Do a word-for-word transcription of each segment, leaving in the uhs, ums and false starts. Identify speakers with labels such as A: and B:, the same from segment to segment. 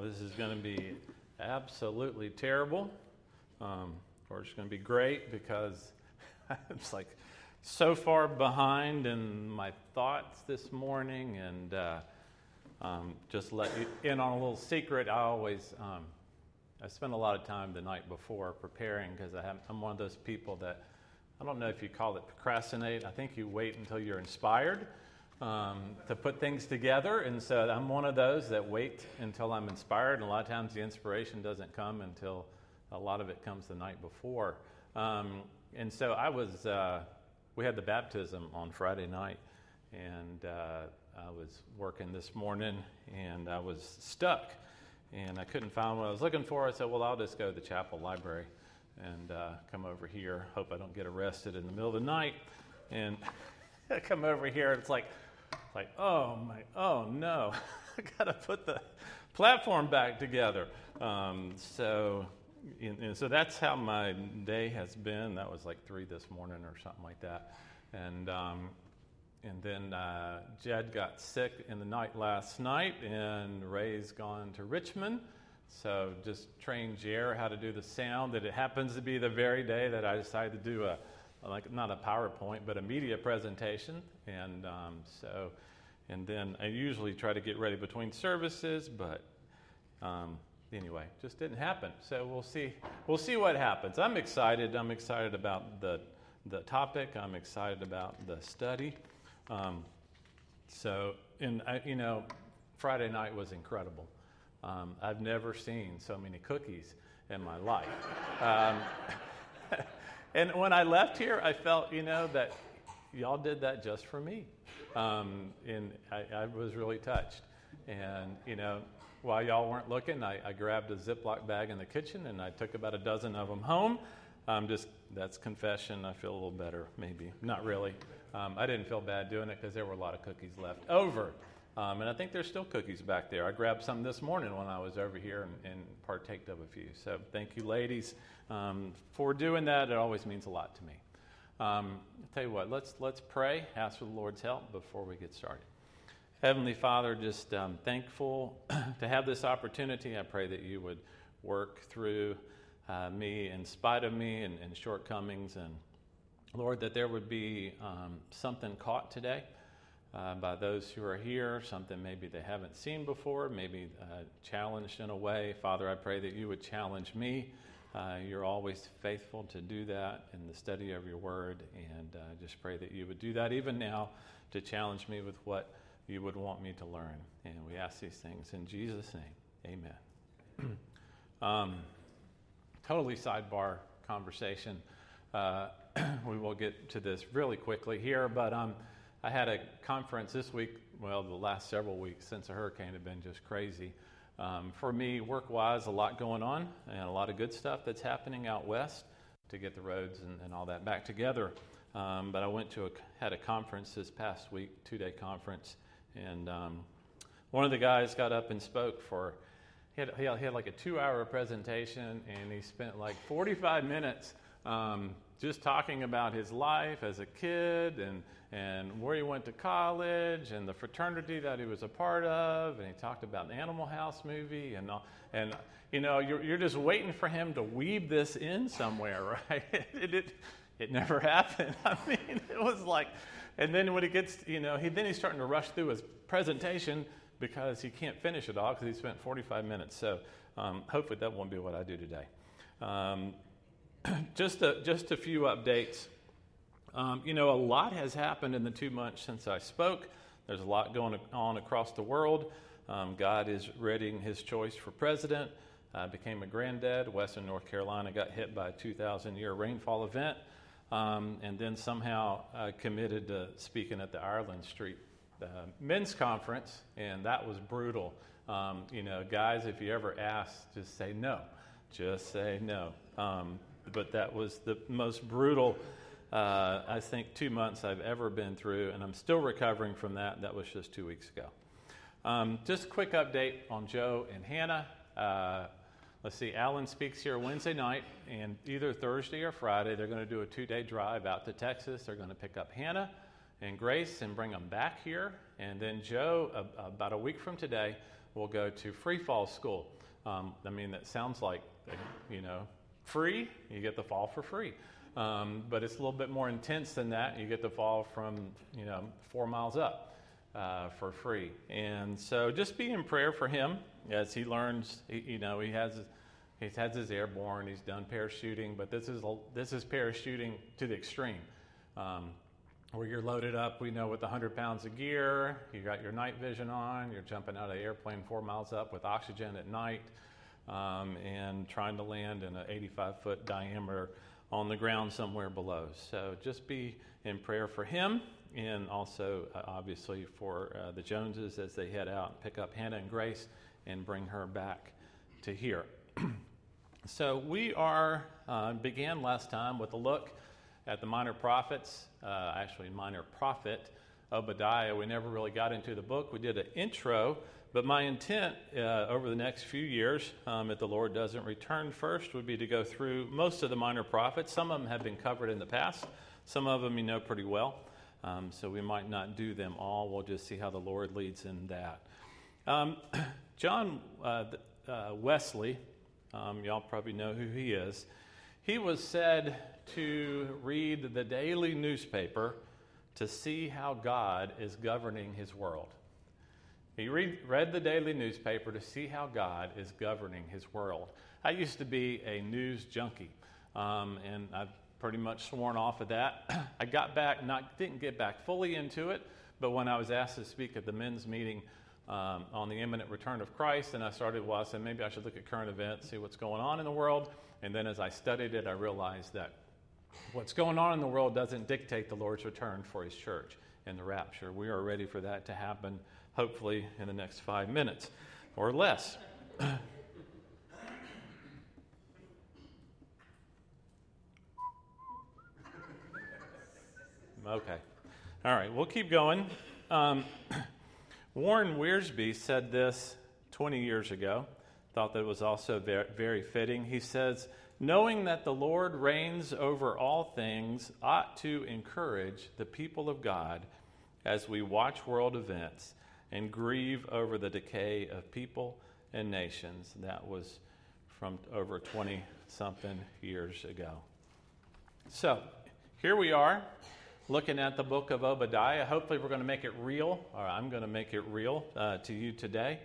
A: this is going to be absolutely terrible, um, or it's going to be great because it's like so far behind in my thoughts this morning. And uh, um, just let you in on a little secret. I always um, I spend a lot of time the night before preparing because I have, I'm one of those people that, I don't know if you call it procrastinate. I think you wait until you're inspired um, to put things together. And so I'm one of those that wait until I'm inspired. And a lot of times the inspiration doesn't come until a lot of it comes the night before. Um, and so I was, uh, we had the baptism on Friday night. And uh, I was working this morning and I was stuck. And I couldn't find what I was looking for. I said, well, I'll just go to the chapel library and uh, come over here. Hope I don't get arrested in the middle of the night. And I come over here, and it's like, like, oh my, oh no, I gotta put the platform back together. Um, so, and, and so that's how my day has been. That was like three this morning or something like that. And um, and then uh, Jed got sick in the night last night, and Ray's gone to Richmond. So just train Jer how to do the sound. That it happens to be the very day that I decided to do a, like not a PowerPoint, but a media presentation. And um, so, and then I usually try to get ready between services, but um, anyway, just didn't happen. So we'll see. We'll see what happens. I'm excited. I'm excited about the the topic. I'm excited about the study. Um, so, and I, you know, Friday night was incredible. Um, I've never seen so many cookies in my life. Um, and when I left here, I felt, you know, that y'all did that just for me. Um, and I, I was really touched. And, you know, while y'all weren't looking, I, I grabbed a Ziploc bag in the kitchen and I took about a dozen of them home. Um, just, that's confession. I feel a little better, maybe. Not really. Um, I didn't feel bad doing it because there were a lot of cookies left over. Um, and I think there's still cookies back there. I grabbed some this morning when I was over here and, and partaked of a few. So thank you, ladies, um, for doing that. It always means a lot to me. Um, I'll tell you what, let's let's pray, ask for the Lord's help before we get started. Heavenly Father, just um, thankful to have this opportunity. I pray that you would work through uh, me in spite of me and, and shortcomings. And Lord, that there would be um, something caught today. Uh, by those who are here, something maybe they haven't seen before, maybe uh, challenged in a way. Father, I pray that you would challenge me. Uh, you're always faithful to do that in the study of your word, and uh, just pray that you would do that even now to challenge me with what you would want me to learn. And we ask these things in Jesus' name, amen. um, totally sidebar conversation. Uh, we will get to this really quickly here, but um. I had a conference this week, well, the last several weeks since the hurricane have been just crazy. Um, for me, work-wise, a lot going on and a lot of good stuff that's happening out west to get the roads and, and all that back together. Um, but I went to a, had a conference this past week, two-day conference, and um, one of the guys got up and spoke for, he had, he had, he had like a two-hour presentation, and he spent like forty-five minutes um, just talking about his life as a kid and and where he went to college and the fraternity that he was a part of, and he talked about the Animal House movie, and and you know you're you're just waiting for him to weave this in somewhere, right? it, it it never happened. I mean, it was like, and then when he gets, you know, he then he's starting to rush through his presentation because he can't finish it all because he spent forty-five minutes. So um, hopefully that won't be what I do today. Um, just a just a few updates. Um, you know, a lot has happened in the two months since I spoke. There's a lot going on across the world. Um, God is readying his choice for president. I became a granddad. Western North Carolina got hit by a two thousand year rainfall event. Um, and then somehow I committed to speaking at the Ireland Street uh, men's conference, and that was brutal. Um, you know, guys, if you ever ask, just say no. Just say no. Um, but that was the most brutal Uh, I think two months I've ever been through, and I'm still recovering from that. That was just two weeks ago. Um, just a quick update on Joe and Hannah. Uh, let's see, Alan speaks here Wednesday night, and either Thursday or Friday, they're going to do a two-day drive out to Texas. They're going to pick up Hannah and Grace and bring them back here. And then Joe, uh, about a week from today, will go to free fall school. Um, I mean, that sounds like, you know, free, you get the fall for free. Um, but it's a little bit more intense than that. You get the fall from, you know, four miles up uh, for free. And so just be in prayer for him as he learns, he, you know, he has he's had his airborne, he's done parachuting, but this is this is parachuting to the extreme. Um, where you're loaded up, we know, with one hundred pounds of gear, you got your night vision on, you're jumping out of the airplane four miles up with oxygen at night, um, and trying to land in an eighty-five foot diameter on the ground somewhere below. So just be in prayer for him, and also uh, obviously for uh, the Joneses as they head out and pick up Hannah and Grace and bring her back to here. So we are uh, began last time with a look at the minor prophets, uh, actually minor prophet Obadiah. We never really got into the book. We did an intro, but my intent uh, over the next few years, um, if the Lord doesn't return first, would be to go through most of the minor prophets. Some of them have been covered in the past. Some of them you know pretty well, um, so we might not do them all. We'll just see how the Lord leads in that. Um, John uh, uh, Wesley, um, y'all probably know who he is. He was said to read the daily newspaper to see how God is governing his world. He read, read the daily newspaper to see how God is governing his world. I used to be a news junkie, um, and I've pretty much sworn off of that. I got back, not didn't get back fully into it, but when I was asked to speak at the men's meeting um, on the imminent return of Christ, and I started, well, I said maybe I should look at current events, see what's going on in the world. And then as I studied it, I realized that what's going on in the world doesn't dictate the Lord's return for his church and the rapture. We are ready for that to happen, hopefully in the next five minutes or less. Okay. All right, we'll keep going. Um, Warren Wiersbe said this twenty years ago. Thought that it was also very, very fitting. He says, knowing that the Lord reigns over all things ought to encourage the people of God as we watch world events and grieve over the decay of people and nations. That was from over twenty-something years ago. So, here we are, looking at the book of Obadiah. Hopefully we're going to make it real, or I'm going to make it real uh, to you today,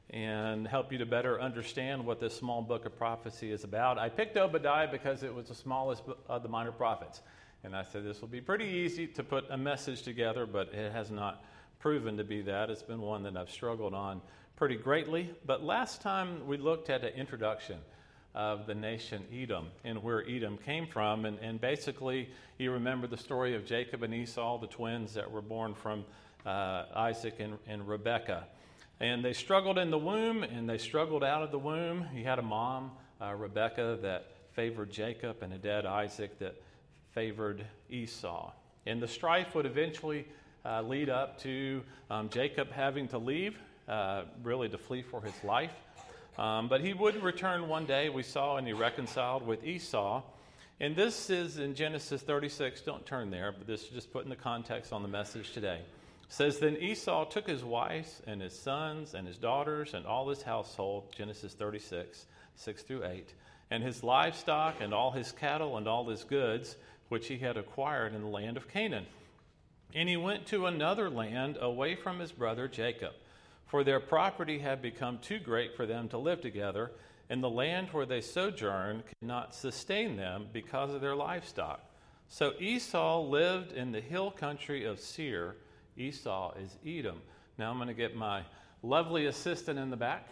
A: and help you to better understand what this small book of prophecy is about. I picked Obadiah because it was the smallest of the minor prophets. And I said this will be pretty easy to put a message together, but it has not proven to be that. It's been one that I've struggled on pretty greatly. But last time we looked at an introduction of the nation Edom and where Edom came from. And, and basically, you remember the story of Jacob and Esau, the twins that were born from uh, Isaac and, and Rebekah. And they struggled in the womb, and they struggled out of the womb. He had a mom, uh, Rebekah, that favored Jacob, and a dad, Isaac, that favored Esau. And the strife would eventually uh, lead up to um, Jacob having to leave, uh, really to flee for his life. Um, but he would return one day, we saw, and he reconciled with Esau. And this is in Genesis thirty-six. Don't turn there, but this is just putting the context on the message today. It says, then Esau took his wives and his sons and his daughters and all his household, Genesis thirty-six, six through eight, and his livestock and all his cattle and all his goods, which he had acquired in the land of Canaan. And he went to another land away from his brother Jacob, for their property had become too great for them to live together, and the land where they sojourned could not sustain them because of their livestock. So Esau lived in the hill country of Seir. Esau is Edom. Now I'm going to get my lovely assistant in the back.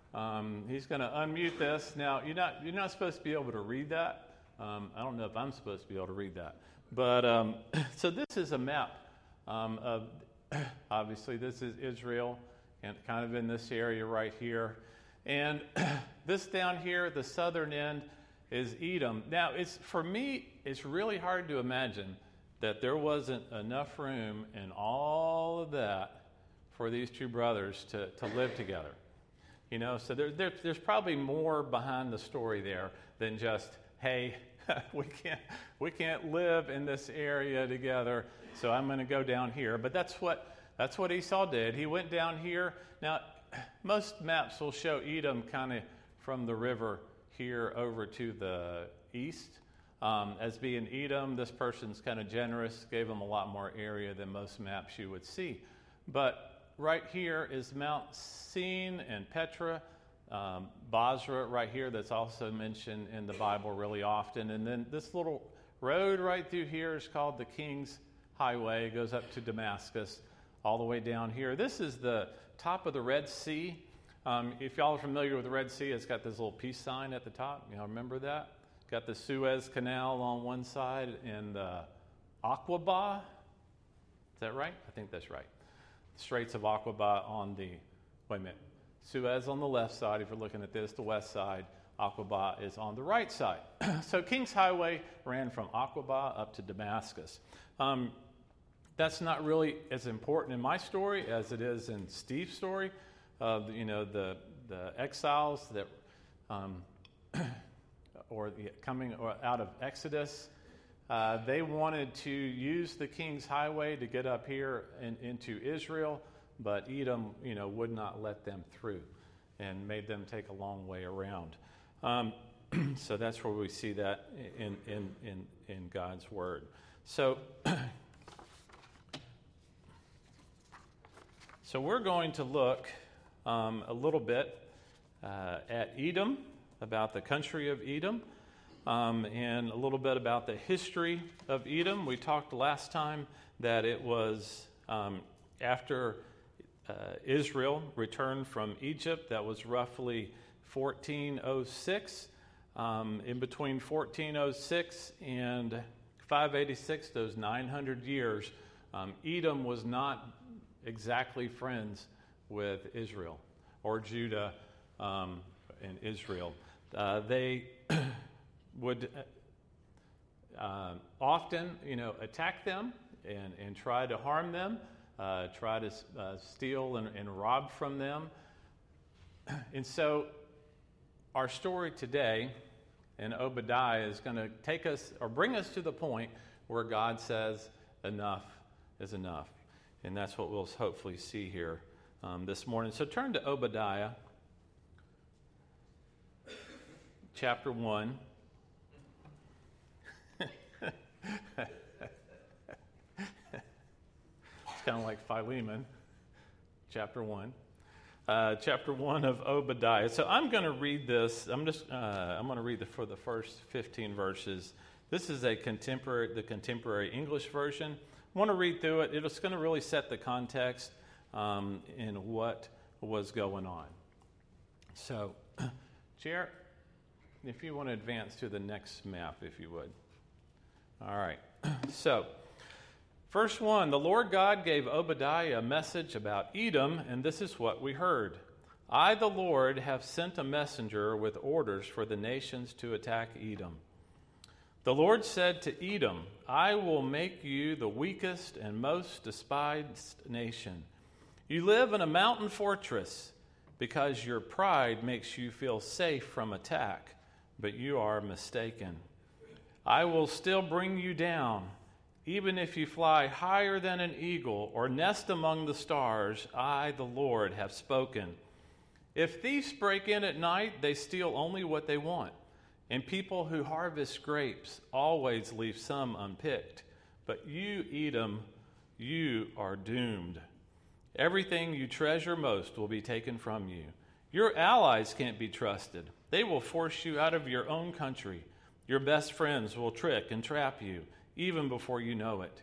A: Um, he's going to unmute this. Now, you're not, you're not supposed to be able to read that. Um, I don't know if I'm supposed to be able to read that. But um, so this is a map um, of, obviously, this is Israel, and kind of in this area right here. And this down here, the southern end, is Edom. Now, it's for me, it's really hard to imagine that there wasn't enough room in all of that for these two brothers to, to live together. You know, so there, there, there's probably more behind the story there than just, hey, we can't we can't live in this area together, so I'm going to go down here. But that's what that's what Esau did. He went down here. Now, most maps will show Edom kind of from the river here over to the east um, as being Edom. This person's kind of generous, gave them a lot more area than most maps you would see. But right here is Mount Sin and Petra, um, Basra right here that's also mentioned in the Bible really often. And then this little road right through here is called the King's Highway. It goes up to Damascus all the way down here. This is the top of the Red Sea. Um, if y'all are familiar with the Red Sea, it's got this little peace sign at the top. Y'all remember that? Got the Suez Canal on one side and the Aqaba. Is that right? I think that's right. Straits of Aqaba on the, wait a minute, Suez on the left side. If you're looking at this, the west side. Aqaba is on the right side. So King's Highway ran from Aqaba up to Damascus. Um, that's not really as important in my story as it is in Steve's story. Uh, you know, the the exiles that, um, or the, coming out of Exodus, uh, they wanted to use the King's Highway to get up here and into Israel, but Edom, you know, would not let them through, and made them take a long way around. Um, so that's where we see that in in in, in God's word. So. So we're going to look um, a little bit uh, at Edom, about the country of Edom, um, and a little bit about the history of Edom. We talked last time that it was um, after uh, Israel returned from Egypt. That was roughly fourteen oh six. Um, in between fourteen oh six and five eighty-six, those nine hundred years, um, Edom was not exactly friends with Israel or Judah um, and Israel. Uh, they would uh, often, you know, attack them and, and try to harm them, uh, try to uh, steal and, and rob from them. And so our story today in Obadiah is going to take us or bring us to the point where God says enough is enough. And that's what we'll hopefully see here um, this morning. So turn to Obadiah, chapter one. It's kind of like Philemon, chapter one. Uh, chapter one of Obadiah. So I'm going to read this. I'm just. Uh, I'm going to read the, for the first fifteen verses. This is a contemporary, the contemporary English version. I want to read through it. It's going to really set the context um, in what was going on. So, Jared, if you want to advance to the next map, if you would. All right. So, first one, the Lord God gave Obadiah a message about Edom, and this is what we heard. I, the Lord, have sent a messenger with orders for the nations to attack Edom. The Lord said to Edom, I will make you the weakest and most despised nation. You live in a mountain fortress because your pride makes you feel safe from attack, but you are mistaken. I will still bring you down. Even if you fly higher than an eagle or nest among the stars, I, the Lord, have spoken. If thieves break in at night, they steal only what they want. And people who harvest grapes always leave some unpicked. But you, Edom, you are doomed. Everything you treasure most will be taken from you. Your allies can't be trusted. They will force you out of your own country. Your best friends will trick and trap you, even before you know it.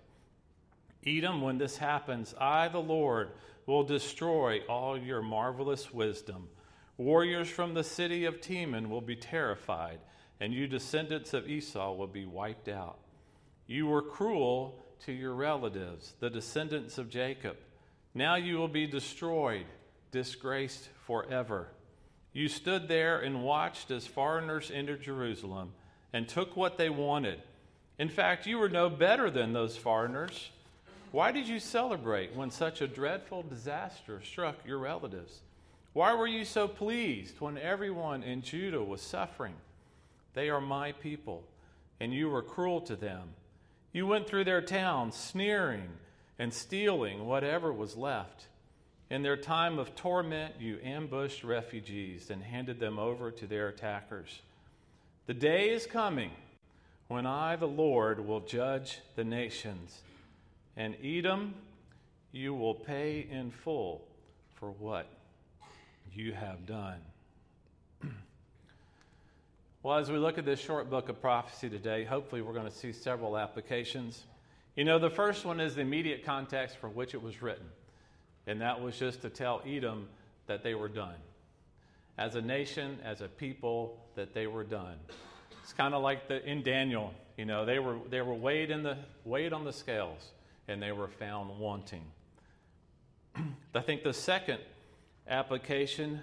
A: Edom, when this happens, I, the Lord, will destroy all your marvelous wisdom. Warriors from the city of Teman will be terrified, and you descendants of Esau will be wiped out. You were cruel to your relatives, the descendants of Jacob. Now you will be destroyed, disgraced forever. You stood there and watched as foreigners entered Jerusalem and took what they wanted. In fact, you were no better than those foreigners. Why did you celebrate when such a dreadful disaster struck your relatives? Why were you so pleased when everyone in Judah was suffering? They are my people, and you were cruel to them. You went through their towns, sneering and stealing whatever was left. In their time of torment, you ambushed refugees and handed them over to their attackers. The day is coming when I, the Lord, will judge the nations, and Edom, you will pay in full for what you have done. Well, as we look at this short book of prophecy today, hopefully we're going to see several applications. You know, the first one is the immediate context for which it was written, and that was just to tell Edom that they were done. As a nation, as a people, that they were done. It's kind of like the, in Daniel, you know, they were they were weighed in the weighed on the scales, and they were found wanting. I think the second application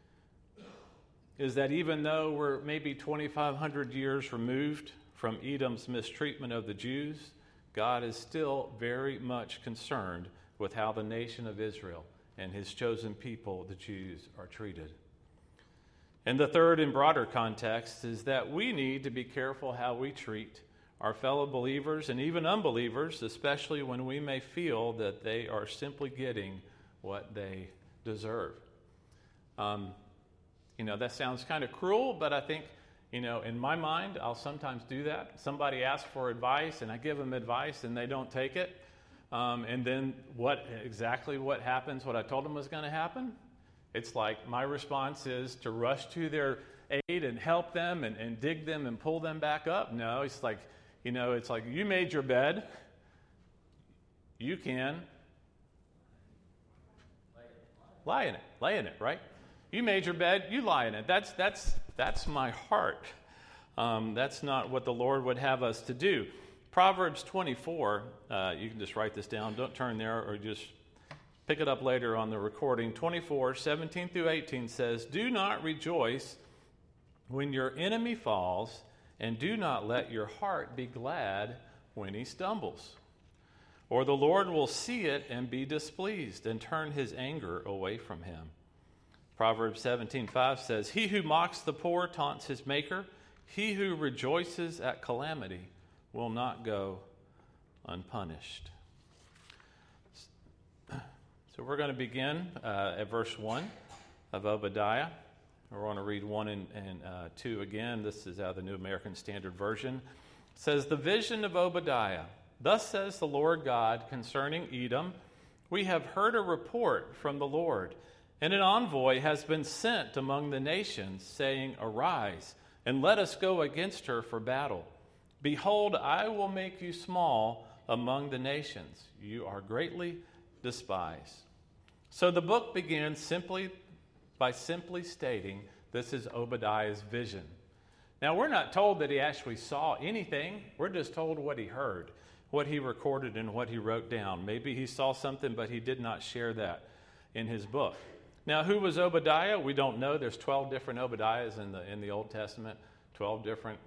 A: is that even though we're maybe twenty-five hundred years removed from Edom's mistreatment of the Jews, God is still very much concerned with how the nation of Israel and his chosen people, the Jews, are treated. And the third and broader context is that we need to be careful how we treat our fellow believers and even unbelievers, especially when we may feel that they are simply getting what they deserve. Um, you know, that sounds kind of cruel, but I think, you know, in my mind, I'll sometimes do that. Somebody asks for advice, and I give them advice, and they don't take it. Um, and then what exactly what happens, what I told them was going to happen? It's like my response is to rush to their aid and help them and, and dig them and pull them back up. No, it's like, you know, it's like you made your bed. You can lie in it. Lay in it, right? You made your bed, you lie in it. That's that's that's my heart. Um, that's not what the Lord would have us to do. Proverbs twenty-four, uh, you can just write this down. Don't turn there or just pick it up later on the recording. twenty-four, seventeen through eighteen says, "Do not rejoice when your enemy falls, and do not let your heart be glad when he stumbles. Or the Lord will see it and be displeased and turn his anger away from him." Proverbs seventeen five says, "He who mocks the poor taunts his maker. He who rejoices at calamity will not go unpunished." So we're going to begin uh, at verse one of Obadiah. We're going to read one and, and uh, two again. This is out of the New American Standard Version. It says, "The vision of Obadiah. Thus says the Lord God concerning Edom, we have heard a report from the Lord, and an envoy has been sent among the nations, saying, Arise, and let us go against her for battle. Behold, I will make you small among the nations. You are greatly despised." So the book begins simply by simply stating this is Obadiah's vision. Now, we're not told that he actually saw anything. We're just told what he heard, what he recorded, and what he wrote down. Maybe he saw something, but he did not share that in his book. Now, who was Obadiah? We don't know. There's twelve different Obadiahs in the in the Old Testament, twelve different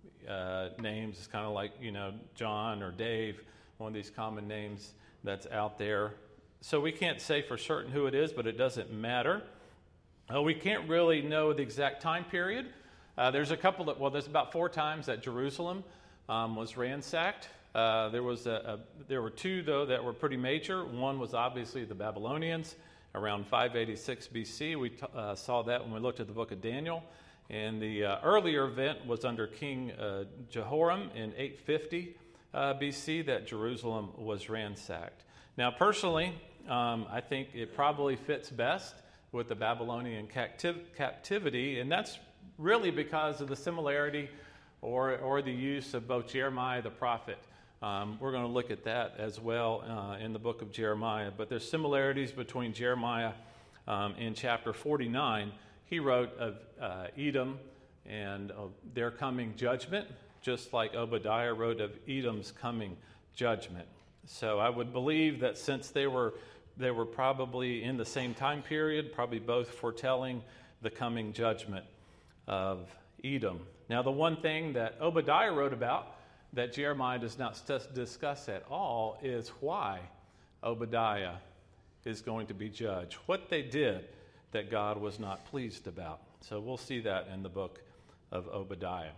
A: uh, names. It's kind of like, you know, John or Dave, one of these common names that's out there. So we can't say for certain who it is, but it doesn't matter. Uh, we can't really know the exact time period. Uh, there's a couple of, well, there's about four times that Jerusalem um, was ransacked. Uh, there was a, a, there were two, though, that were pretty major. One was obviously the Babylonians around five eighty-six B C. We t- uh, saw that when we looked at the book of Daniel. And the uh, earlier event was under King uh, Jehoram in eight fifty uh, B C that Jerusalem was ransacked. Now, personally, um, I think it probably fits best with the Babylonian captiv- captivity, and that's really because of the similarity or, or the use of both Jeremiah the prophet. Um, we're going to look at that as well uh, in the book of Jeremiah. But there's similarities between Jeremiah um, in chapter forty-nine. He wrote of uh, Edom and of their coming judgment, just like Obadiah wrote of Edom's coming judgment. So I would believe that since they were they were probably in the same time period, probably both foretelling the coming judgment of Edom. Now, the one thing that Obadiah wrote about that Jeremiah does not st- discuss at all is why Obadiah is going to be judged, what they did that God was not pleased about. So we'll see that in the book of Obadiah.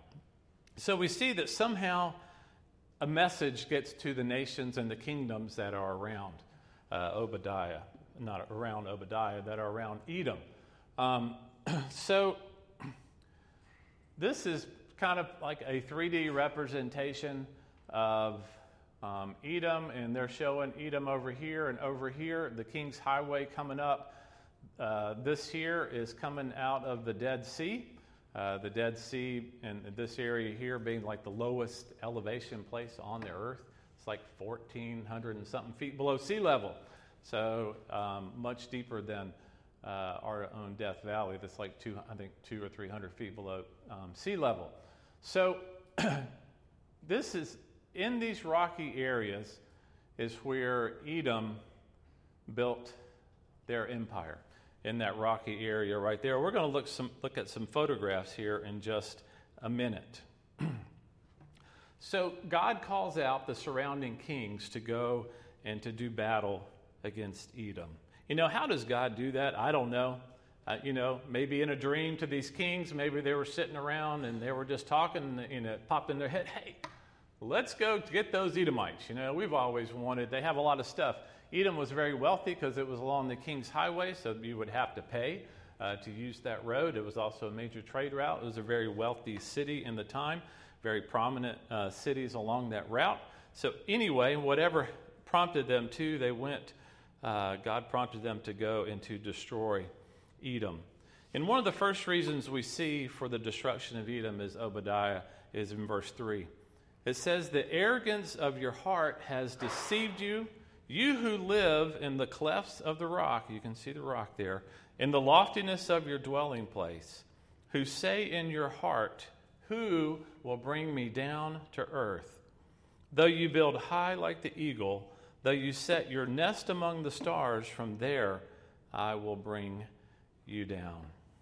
A: So we see that somehow a message gets to the nations and the kingdoms that are around uh, Obadiah. not around Obadiah, that are around Edom. Um, so this is kind of like a three D representation of um, Edom, and they're showing Edom over here and over here. The King's Highway coming up. Uh, this here is coming out of the Dead Sea. Uh, the Dead Sea and this area here being like the lowest elevation place on the earth. It's like fourteen hundred and something feet below sea level. So um, much deeper than uh, our own Death Valley. That's like two, I think two or three hundred feet below um, sea level. So this is, in these rocky areas is where Edom built their empire. In that rocky area right there. We're going to look some look at some photographs here in just a minute. So God calls out the surrounding kings to go and to do battle against Edom. You know, how does God do that? I don't know. Uh, you know, maybe in a dream to these kings, maybe they were sitting around and they were just talking, and it popped in their head, hey, let's go get those Edomites. You know, we've always wanted, they have a lot of stuff. Edom was very wealthy because it was along the King's Highway, so you would have to pay uh, to use that road. It was also a major trade route. It was a very wealthy city in the time, very prominent uh, cities along that route. So anyway, whatever prompted them to, they went, uh, God prompted them to go and to destroy Edom. And one of the first reasons we see for the destruction of Edom is Obadiah, is in verse three. It says, the arrogance of your heart has deceived you, you who live in the clefts of the rock, you can see the rock there, in the loftiness of your dwelling place, who say in your heart, who will bring me down to earth? Though you build high like the eagle, though you set your nest among the stars, from there I will bring you down.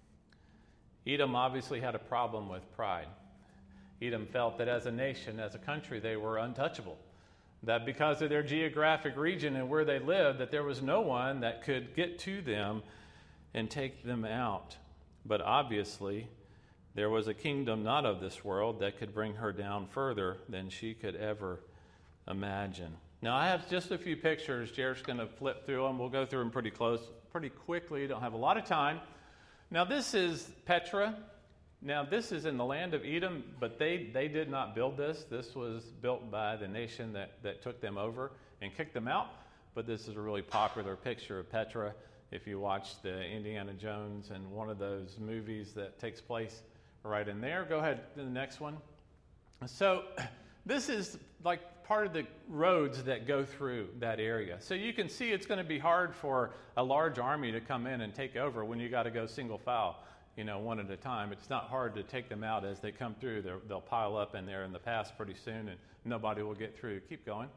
A: Edom obviously had a problem with pride. Edom felt that as a nation, as a country, they were untouchable. That because of their geographic region and where they lived, that there was no one that could get to them and take them out. But obviously, there was a kingdom not of this world that could bring her down further than she could ever imagine. Now, I have just a few pictures. Jared's going to flip through them. We'll go through them pretty close, pretty quickly. Don't have a lot of time. Now, this is Petra. Now, this is in the land of Edom, but they, they did not build this. This was built by the nation that, that took them over and kicked them out. But this is a really popular picture of Petra. If you watch the Indiana Jones and one of those movies that takes place right in there. Go ahead to the next one. So this is like part of the roads that go through that area. So you can see it's going to be hard for a large army to come in and take over when you got to go single file. You know, one at a time. It's not hard to take them out as they come through. They're, they'll pile up in there in the pass pretty soon, and nobody will get through. Keep going.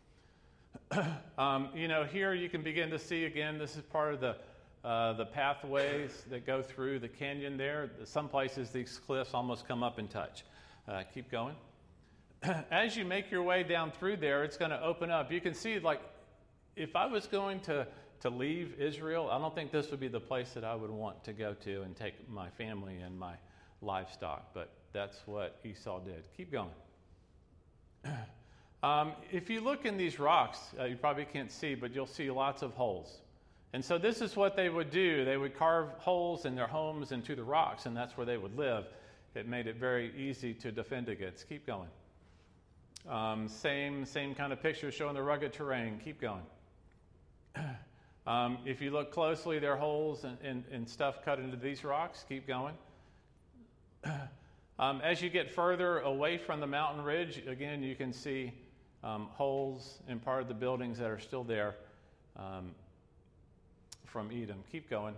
A: um, you know, here you can begin to see again. This is part of the uh, the pathways that go through the canyon there. Some places these cliffs almost come up and touch. Uh, keep going. As you make your way down through there, it's going to open up. You can see, like, if I was going to to leave Israel, I don't think this would be the place that I would want to go to and take my family and my livestock, but that's what Esau did. Keep going. Um, if you look in these rocks, uh, you probably can't see, but you'll see lots of holes. And so this is what they would do. They would carve holes in their homes into the rocks, and that's where they would live. It made it very easy to defend against. Keep going. Um, same, same kind of picture showing the rugged terrain. Keep going. Um, if you look closely, there are holes and, and, and stuff cut into these rocks. Keep going. Um, as you get further away from the mountain ridge, again, you can see um, holes in part of the buildings that are still there um, from Edom. Keep going.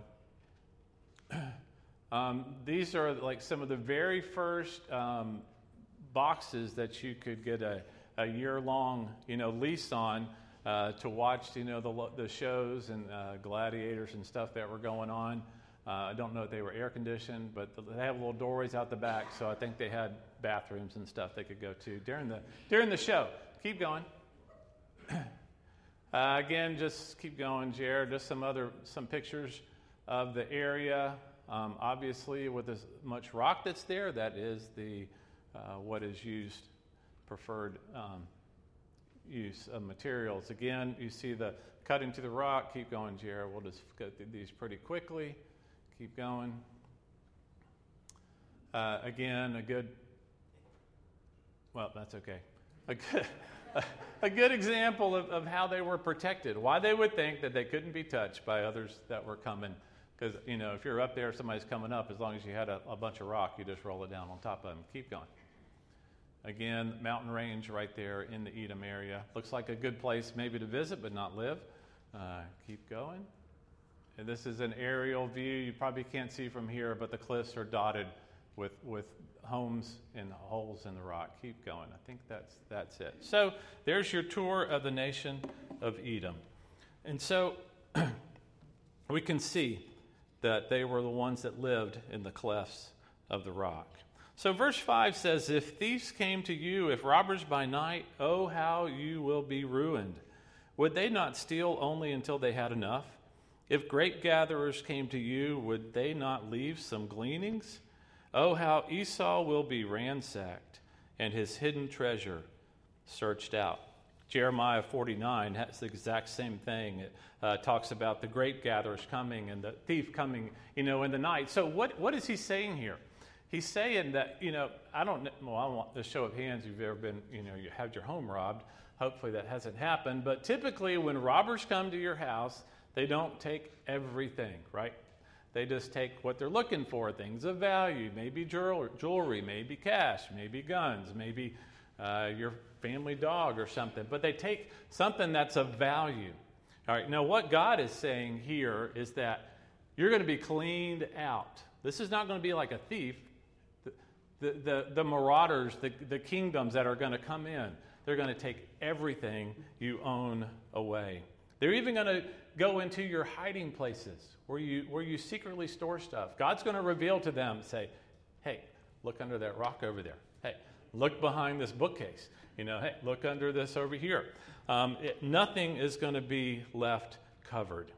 A: Um, these are like some of the very first um, boxes that you could get a, a year-long, you know, lease on. Uh, to watch, you know, the, the shows and uh, gladiators and stuff that were going on. Uh, I don't know if they were air conditioned, but they have little doorways out the back, so I think they had bathrooms and stuff they could go to during the during the show. Keep going. uh, again, just keep going, Jared. Just some other some pictures of the area. Um, obviously, with as much rock that's there, that is the uh, what is used preferred. Um, use of materials. Again, you see the cutting to the rock. Keep going, Jared. We'll just go through these pretty quickly. Keep going. Uh, again, a good, well, that's okay. A good, a, a good example of, of how they were protected. Why they would think that they couldn't be touched by others that were coming. Because, you know, if you're up there, somebody's coming up, as long as you had a, a bunch of rock, you just roll it down on top of them. Keep going. Again, mountain range right there in the Edom area. Looks like a good place maybe to visit, but not live. Uh, keep going. And this is an aerial view. You probably can't see from here, but the cliffs are dotted with with homes and holes in the rock. Keep going. I think that's that's it. So there's your tour of the nation of Edom. And so we can see that they were the ones that lived in the clefts of the rock. So verse five says, if thieves came to you, if robbers by night, oh, how you will be ruined. Would they not steal only until they had enough? If grape gatherers came to you, would they not leave some gleanings? Oh, how Esau will be ransacked, and his hidden treasure searched out. Jeremiah forty-nine has the exact same thing. It uh, talks about the grape gatherers coming and the thief coming, you know, in the night. So what, what is he saying here? He's saying that, you know, I don't know, well, I don't want the show of hands if you've ever been, you know, you had your home robbed. Hopefully that hasn't happened. But typically when robbers come to your house, they don't take everything, right? They just take what they're looking for, things of value, maybe jewelry, maybe cash, maybe guns, maybe uh, your family dog or something. But they take something that's of value. All right, now what God is saying here is that you're going to be cleaned out. This is not going to be like a thief. The, the, the, the marauders, the, the kingdoms that are going to come in, they're going to take everything you own away. They're even going to go into your hiding places where you where you secretly store stuff. God's going to reveal to them, say, hey, look under that rock over there. Hey, look behind this bookcase. You know, hey, look under this over here. Um, it, nothing is going to be left covered.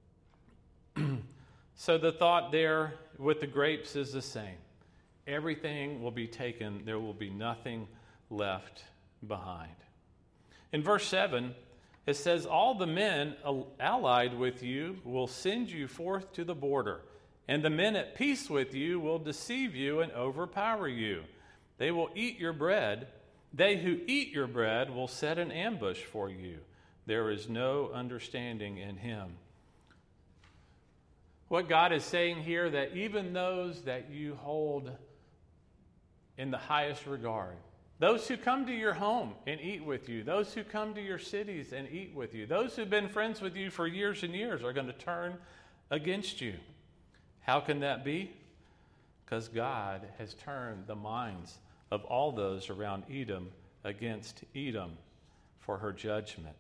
A: So the thought there with the grapes is the same. Everything will be taken. There will be nothing left behind. In verse seven, it says, all the men allied with you will send you forth to the border, and the men at peace with you will deceive you and overpower you. They will eat your bread. They who eat your bread will set an ambush for you. There is no understanding in him. What God is saying here, that even those that you hold in the highest regard, those who come to your home and eat with you, those who come to your cities and eat with you, those who've been friends with you for years and years are going to turn against you. How can that be? Because God has turned the minds of all those around Edom against Edom for her judgment.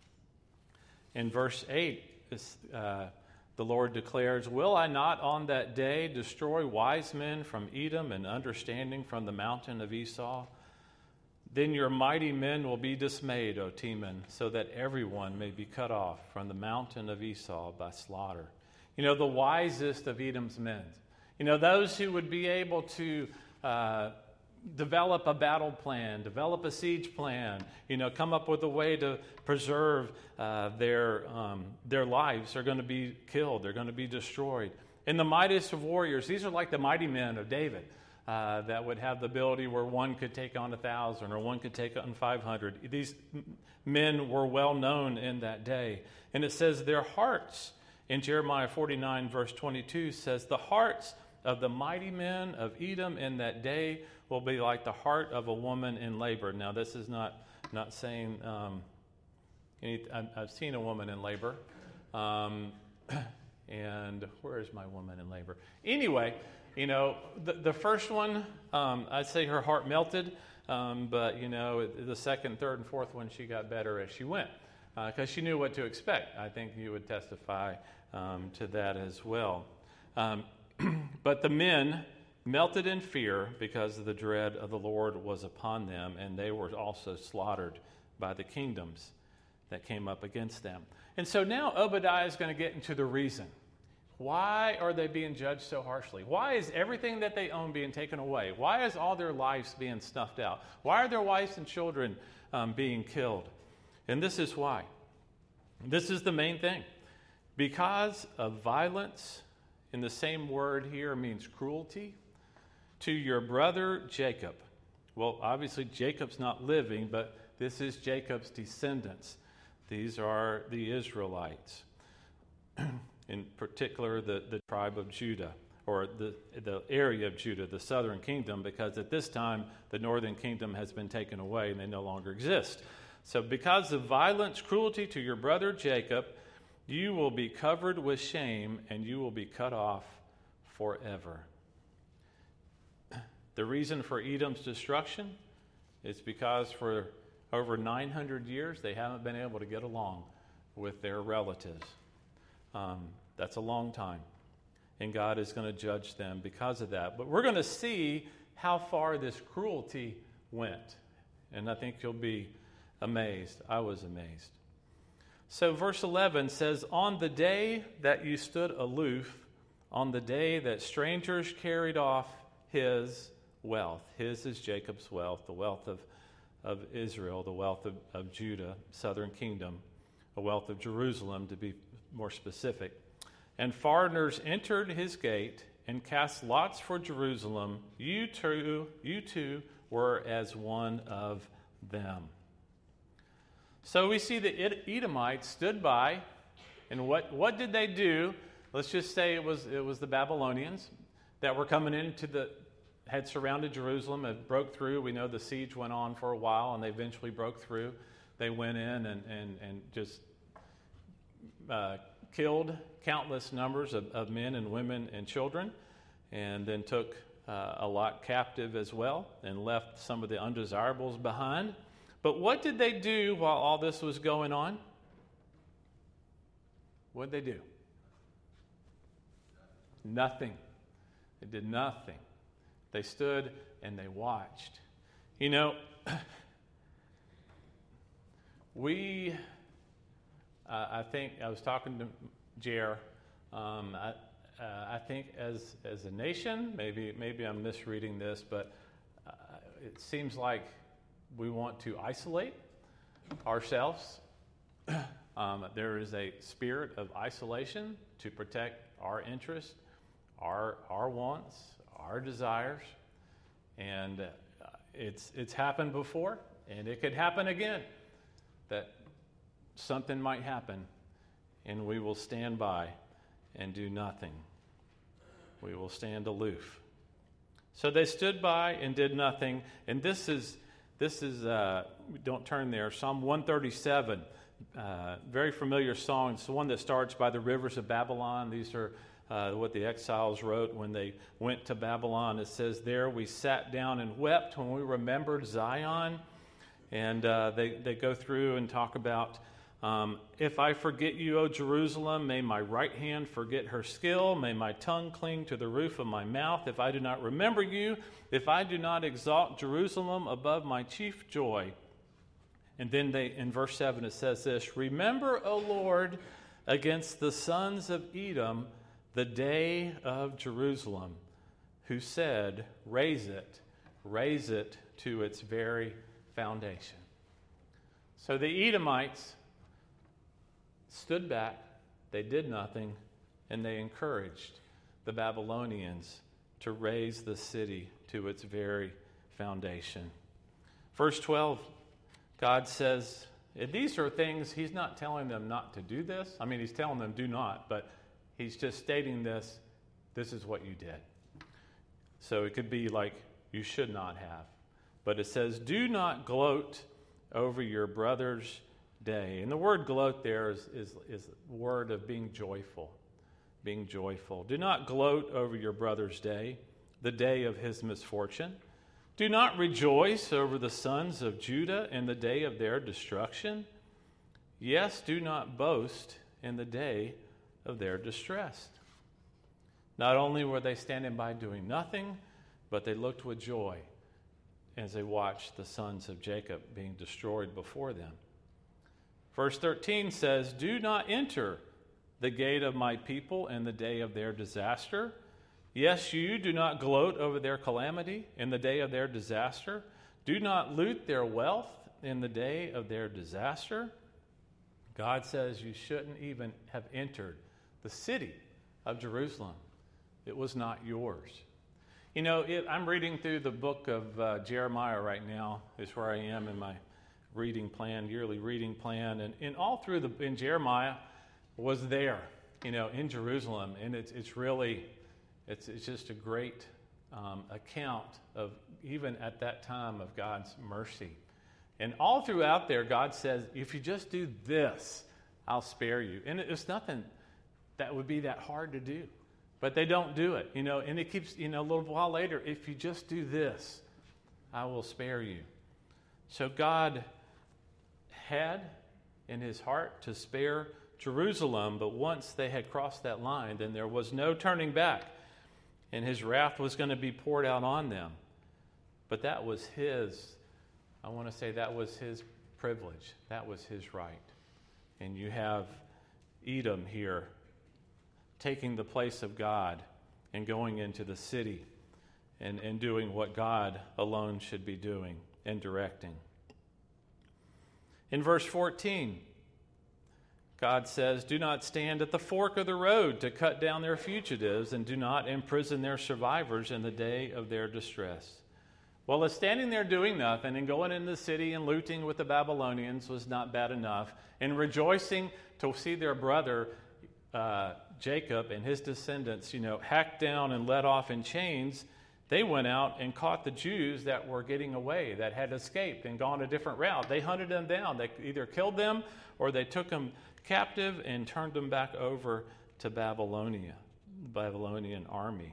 A: In verse eight, uh, the Lord declares, will I not on that day destroy wise men from Edom and understanding from the mountain of Esau? Then your mighty men will be dismayed, O Teman, so that everyone may be cut off from the mountain of Esau by slaughter. You know, the wisest of Edom's men. You know, those who would be able to uh, develop a battle plan, develop a siege plan, you know, come up with a way to preserve uh, their, um, their lives are going to be killed. They're going to be destroyed. And the mightiest of warriors, these are like the mighty men of David. Uh, that would have the ability where one could take on a thousand or one could take on five hundred. These men were well known in that day. And it says their hearts, in Jeremiah forty-nine verse twenty-two, says the hearts of the mighty men of Edom in that day will be like the heart of a woman in labor. Now this is not, not saying, um, any, I've seen a woman in labor. Um, and where is my woman in labor? Anyway, you know, the, the first one, um, I'd say her heart melted, um, but, you know, the second, third, and fourth one, she got better as she went because uh, she knew what to expect. I think you would testify um, to that as well. Um, but the men melted in fear because the dread of the Lord was upon them, and they were also slaughtered by the kingdoms that came up against them. And so now Obadiah is going to get into the reason. Why are they being judged so harshly? Why is everything that they own being taken away? Why is all their lives being snuffed out? Why are their wives and children um, being killed? And this is why. This is the main thing. Because of violence, in the same word here means cruelty, to your brother Jacob. Well, obviously Jacob's not living, but this is Jacob's descendants. These are the Israelites, in particular the, the tribe of Judah, or the, the area of Judah, the southern kingdom, because at this time the northern kingdom has been taken away and they no longer exist. So because of violence, cruelty to your brother Jacob, you will be covered with shame and you will be cut off forever. The reason for Edom's destruction is because for over nine hundred years they haven't been able to get along with their relatives. Um, that's a long time. And God is going to judge them because of that. But we're going to see how far this cruelty went. And I think you'll be amazed. I was amazed. So verse eleven says, on the day that you stood aloof, on the day that strangers carried off his wealth. His is Jacob's wealth, the wealth of, of Israel, the wealth of, of Judah, southern kingdom, the wealth of Jerusalem, to be more specific. And foreigners entered his gate and cast lots for Jerusalem. You too, you too were as one of them. So we see the Edomites stood by, and what, what did they do? Let's just say it was it was the Babylonians that were coming into the, had surrounded Jerusalem and broke through. We know the siege went on for a while, and they eventually broke through. They went in and, and, and just uh, killed countless numbers of, of men and women and children, and then took uh, a lot captive as well, and left some of the undesirables behind. But what did they do while all this was going on? What did they do? Nothing. They did nothing. They stood and they watched. You know, we, uh, I think, I was talking to Jer, um, I, uh, I think as as a nation, maybe maybe I'm misreading this, but uh, it seems like we want to isolate ourselves. um, there is a spirit of isolation to protect our interests, our our wants, our desires, and uh, it's it's happened before, and it could happen again. That something might happen, and we will stand by and do nothing. We will stand aloof. So they stood by and did nothing, and this is. This is, uh, don't turn there, Psalm one thirty-seven, uh, very familiar song. It's the one that starts by the rivers of Babylon. These are uh, what the exiles wrote when they went to Babylon. It says, there we sat down and wept when we remembered Zion. And uh, they, they go through and talk about, um, if I forget you, O Jerusalem, may my right hand forget her skill. May my tongue cling to the roof of my mouth. If I do not remember you, if I do not exalt Jerusalem above my chief joy. And then they, in verse seven, it says this, remember, O Lord, against the sons of Edom, the day of Jerusalem, who said, raise it, raise it to its very foundation. So the Edomites stood back, they did nothing, and they encouraged the Babylonians to raise the city to its very foundation. Verse twelve, God says, and these are things, he's not telling them not to do this. I mean, he's telling them do not, but he's just stating this, this is what you did. So it could be like, you should not have. But it says, do not gloat over your brother's day. And the word gloat there is, is, is a word of being joyful. Being joyful. Do not gloat over your brother's day, the day of his misfortune. Do not rejoice over the sons of Judah in the day of their destruction. Yes, do not boast in the day of their distress. Not only were they standing by doing nothing, but they looked with joy as they watched the sons of Jacob being destroyed before them. Verse thirteen says, do not enter the gate of my people in the day of their disaster. Yes, you do not gloat over their calamity in the day of their disaster. Do not loot their wealth in the day of their disaster. God says you shouldn't even have entered the city of Jerusalem. It was not yours. You know, it, I'm reading through the book of uh, Jeremiah right now, is where I am in my reading plan, yearly reading plan. And, and all through the, in Jeremiah was there, you know, in Jerusalem. And it's it's really, it's, it's just a great um, account of, even at that time, of God's mercy. And all throughout there, God says, if you just do this, I'll spare you. And it's nothing that would be that hard to do. But they don't do it, you know. And it keeps, you know, a little while later, if you just do this, I will spare you. So God had in his heart to spare Jerusalem, but once they had crossed that line, then there was no turning back. And his wrath was going to be poured out on them. But that was his I want to say that was his privilege. That was his right. And you have Edom here taking the place of God and going into the city and, and doing what God alone should be doing and directing. In verse fourteen, God says, do not stand at the fork of the road to cut down their fugitives, and do not imprison their survivors in the day of their distress. Well, if standing there doing nothing and going into the city and looting with the Babylonians was not bad enough, and rejoicing to see their brother uh, Jacob and his descendants, you know, hacked down and led off in chains, they went out and caught the Jews that were getting away, that had escaped and gone a different route. They hunted them down. They either killed them or they took them captive and turned them back over to Babylonia, the Babylonian army.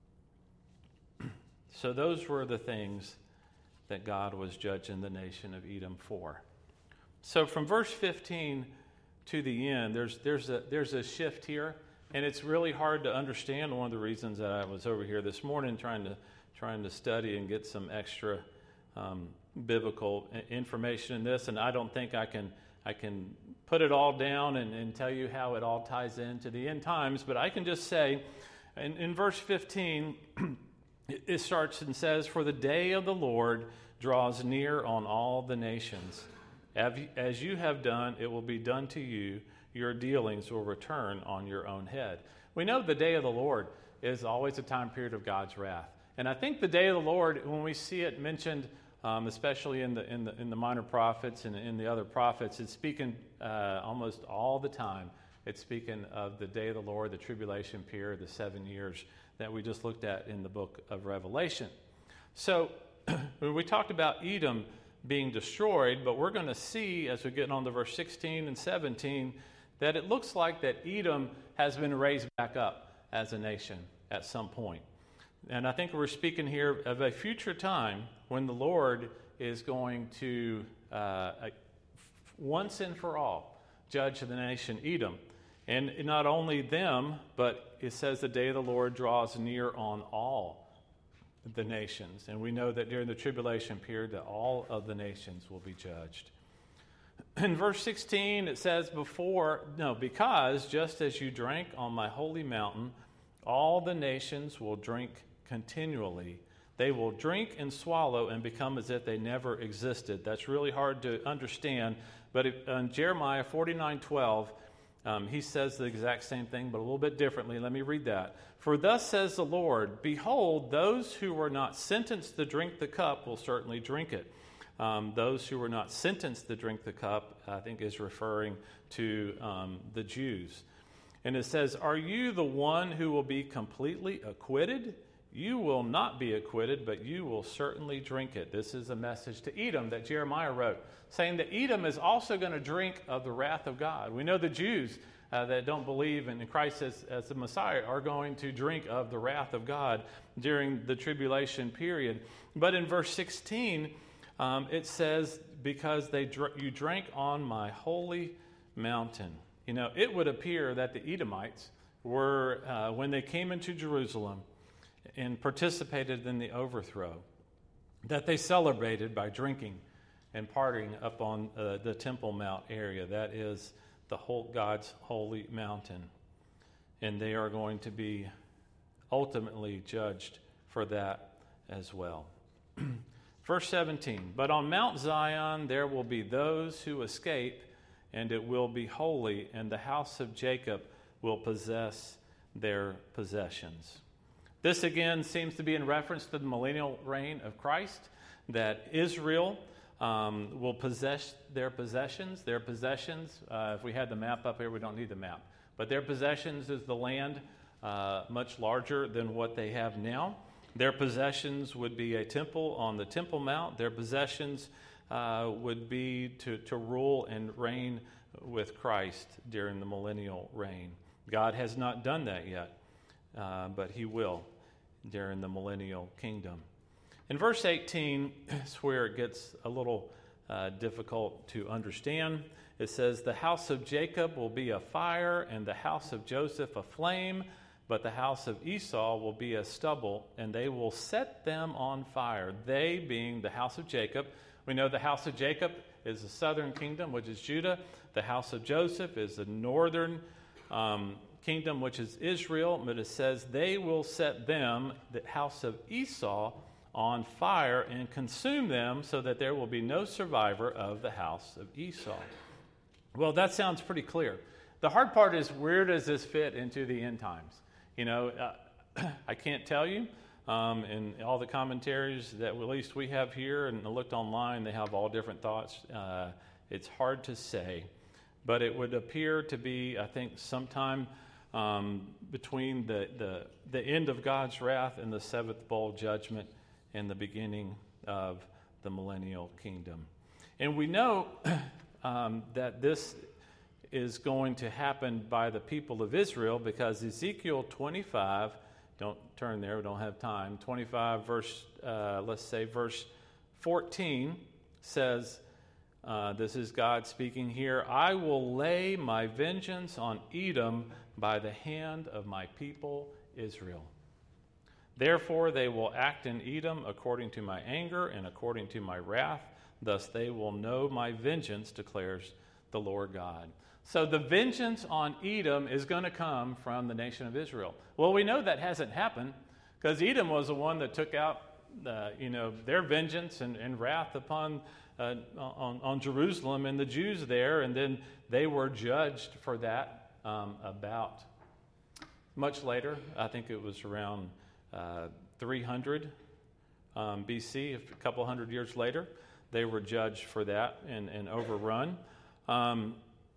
A: So those were the things that God was judging the nation of Edom for. So from verse fifteen to the end, there's there's a there's a shift here, and it's really hard to understand. One of the reasons that I was over here this morning trying to trying to study and get some extra um, biblical information in this, and I don't think I can I can put it all down and, and tell you how it all ties into the end times, but I can just say, in, in verse fifteen. It starts and says, for the day of the Lord draws near on all the nations. As you have done, it will be done to you. Your dealings will return on your own head. We know the day of the Lord is always a time period of God's wrath. And I think the day of the Lord, when we see it mentioned, um, especially in the, in the in the minor prophets and in the other prophets, it's speaking uh, almost all the time. It's speaking of the day of the Lord, the tribulation period, the seven years that we just looked at in the book of Revelation. So when we talked about Edom being destroyed, but we're going to see as we get on to verse sixteen and seventeen that it looks like that Edom has been raised back up as a nation at some point. And I think we're speaking here of a future time when the Lord is going to uh, once and for all judge the nation Edom. And not only them, but it says the day of the Lord draws near on all the nations. And we know that during the tribulation period that all of the nations will be judged. In verse sixteen, it says before, no, because just as you drank on my holy mountain, all the nations will drink continually. They will drink and swallow and become as if they never existed. That's really hard to understand. But if, in Jeremiah forty-nine twelve, Um, he says the exact same thing, but a little bit differently. Let me read that. For thus says the Lord, behold, those who were not sentenced to drink the cup will certainly drink it. Um, those who were not sentenced to drink the cup, I think, is referring to um, the Jews. And it says, are you the one who will be completely acquitted? You will not be acquitted, but you will certainly drink it. This is a message to Edom that Jeremiah wrote, saying that Edom is also going to drink of the wrath of God. We know the Jews uh, that don't believe in Christ as, as the Messiah are going to drink of the wrath of God during the tribulation period. But in verse sixteen, um, it says, because they dr- you drank on my holy mountain. You know, it would appear that the Edomites were, uh, when they came into Jerusalem and participated in the overthrow, that they celebrated by drinking and partying up on uh, the Temple Mount area. That is the whole God's holy mountain. And they are going to be ultimately judged for that as well. Verse seventeen, but on Mount Zion there will be those who escape, and it will be holy, and the house of Jacob will possess their possessions. This again seems to be in reference to the millennial reign of Christ, that Israel um, will possess their possessions. Their possessions, uh, if we had the map up here, we don't need the map, but their possessions is the land uh, much larger than what they have now. Their possessions would be a temple on the Temple Mount. Their possessions uh, would be to, to rule and reign with Christ during the millennial reign. God has not done that yet, uh, but he will during the millennial kingdom. In verse eighteen is where it gets a little uh, difficult to understand. It says, the house of Jacob will be a fire, and the house of Joseph a flame, but the house of Esau will be a stubble, and they will set them on fire. They being the house of Jacob. We know the house of Jacob is the southern kingdom, which is Judah. The house of Joseph is the northern um, kingdom, which is Israel. But it says they will set them, the house of Esau, on fire and consume them, so that there will be no survivor of the house of Esau. Well, that sounds pretty clear. The hard part is, where does this fit into the end times? You know, uh, I can't tell you. Um, in all the commentaries that at least we have here, and I looked online, they have all different thoughts. Uh, it's hard to say. But it would appear to be, I think, sometime um, between the, the, the end of God's wrath and the seventh bowl judgment and the beginning of the millennial kingdom. And we know um, that this is going to happen by the people of Israel, because Ezekiel twenty-five, don't turn there, we don't have time, twenty-five verse, uh, let's say verse fourteen says, uh, this is God speaking here, I will lay my vengeance on Edom by the hand of my people Israel. Therefore they will act in Edom according to my anger and according to my wrath. Thus they will know my vengeance, declares the Lord God. So the vengeance on Edom is going to come from the nation of Israel. Well, we know that hasn't happened, because Edom was the one that took out uh, you know, their vengeance and, and wrath upon uh, on, on Jerusalem and the Jews there, and then they were judged for that um, about much later. I think it was around uh, three hundred um, B C, a couple hundred years later. They were judged for that and, and overrun. Um,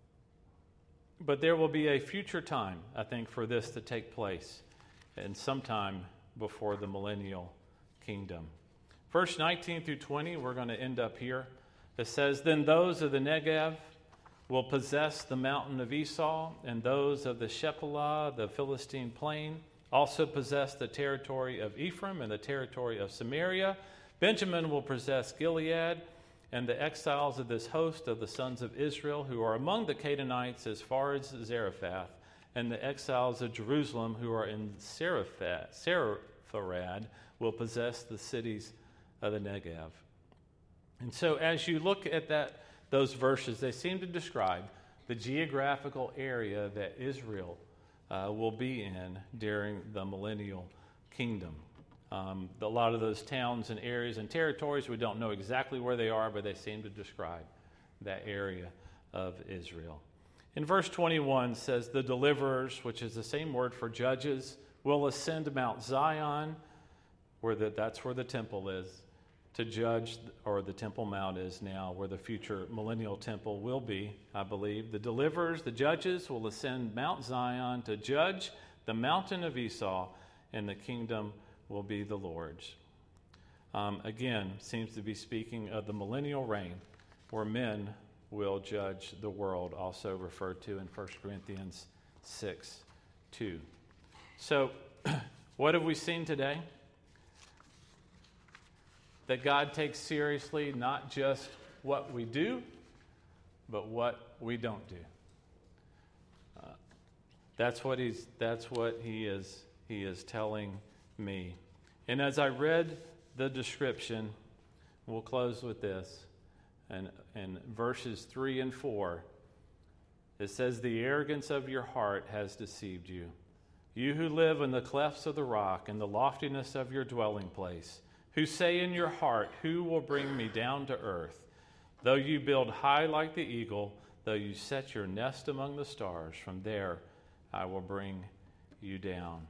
A: but there will be a future time, I think, for this to take place, and sometime before the millennial kingdom. Verse nineteen through twenty, we're going to end up here. It says, then those of the Negev will possess the mountain of Esau, and those of the Shephelah, the Philistine plain, also possess the territory of Ephraim and the territory of Samaria. Benjamin will possess Gilead, and the exiles of this host of the sons of Israel, who are among the Canaanites as far as Zarephath, and the exiles of Jerusalem, who are in Seraphat, Serapharad, will possess the cities of the Negev. And so as you look at that, those verses, they seem to describe the geographical area that Israel uh, will be in during the millennial kingdom. Um, a lot of those towns and areas and territories, we don't know exactly where they are, but they seem to describe that area of Israel. In verse twenty-one says, the deliverers, which is the same word for judges, will ascend Mount Zion, where the, that's where the temple is, to judge, or the Temple Mount is now, where the future millennial temple will be, I believe. The deliverers, the judges, will ascend Mount Zion to judge the mountain of Esau, and the kingdom will be the Lord's. Um, again, seems to be speaking of the millennial reign, where men will judge the world, also referred to in First Corinthians six two. So, what have we seen today? That God takes seriously not just what we do, but what we don't do. Uh, that's what he's. That's what he is. He is telling me. And as I read the description, we'll close with this. And in verses three and four, it says, the arrogance of your heart has deceived you. You who live in the clefts of the rock and the loftiness of your dwelling place, who say in your heart, who will bring me down to earth? Though you build high like the eagle, Though you set your nest among the stars, from there I will bring you down.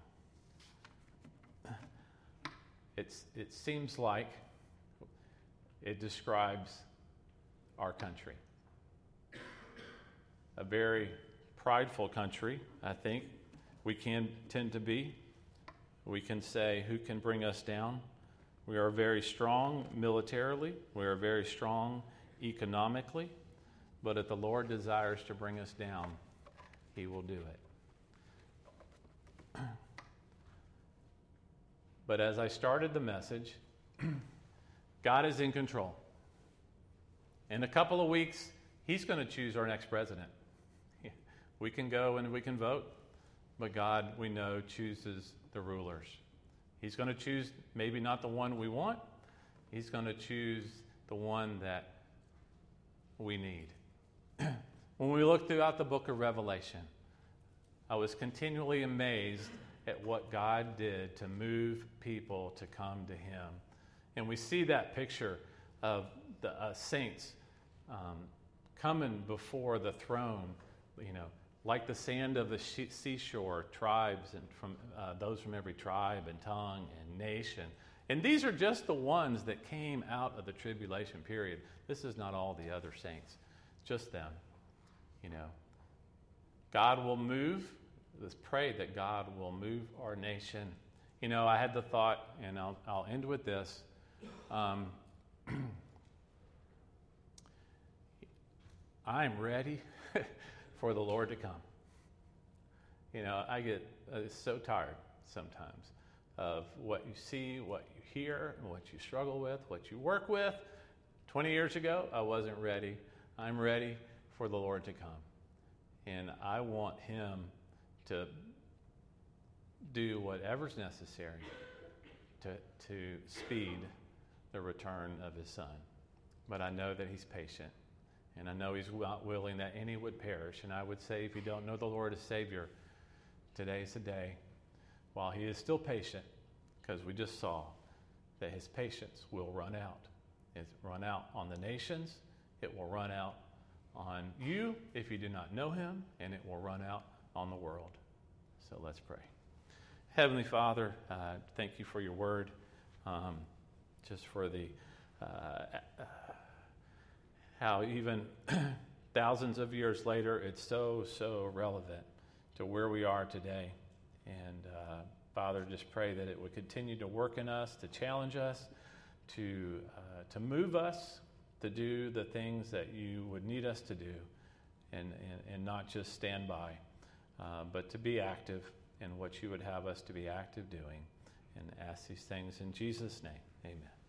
A: It's, it seems like it describes our country. A very prideful country, I think we can tend to be. We can say, who can bring us down? We are very strong militarily. We are very strong economically. But if the Lord desires to bring us down, He will do it. But as I started the message, God is in control. In a couple of weeks, He's going to choose our next president. We can go and we can vote, but God, we know, chooses the rulers. He's going to choose maybe not the one we want. He's going to choose the one that we need. When we look throughout the book of Revelation, I was continually amazed at what God did to move people to come to Him. And we see that picture of the uh, saints um, coming before the throne, you know, like the sand of the seashore, tribes and from uh, those from every tribe and tongue and nation. And these are just the ones that came out of the tribulation period. This is not all the other saints, just them. You know, God will move. Let's pray that God will move our nation. You know, I had the thought, and I'll, I'll end with this. Um, I'm ready for the Lord to come. You know, I get uh, so tired sometimes of what you see, what you hear, and what you struggle with, what you work with. twenty years ago, I wasn't ready. I'm ready for the Lord to come. And I want Him to do whatever's necessary to, to speed the return of His Son. But I know that He's patient. And I know He's not willing that any would perish. And I would say, if you don't know the Lord as Savior, today's the day. While He is still patient, because we just saw that His patience will run out. It's run out on the nations. It will run out on you if you do not know Him. And it will run out on the world. So let's pray. Heavenly Father, uh, thank You for Your word. Um, just for the... Uh, uh, how even thousands of years later, it's so, so relevant to where we are today. And uh, Father, just pray that it would continue to work in us, to challenge us, to uh, to move us, to do the things that You would need us to do, and, and, and not just stand by, uh, but to be active in what You would have us to be active doing. And ask these things in Jesus' name. Amen.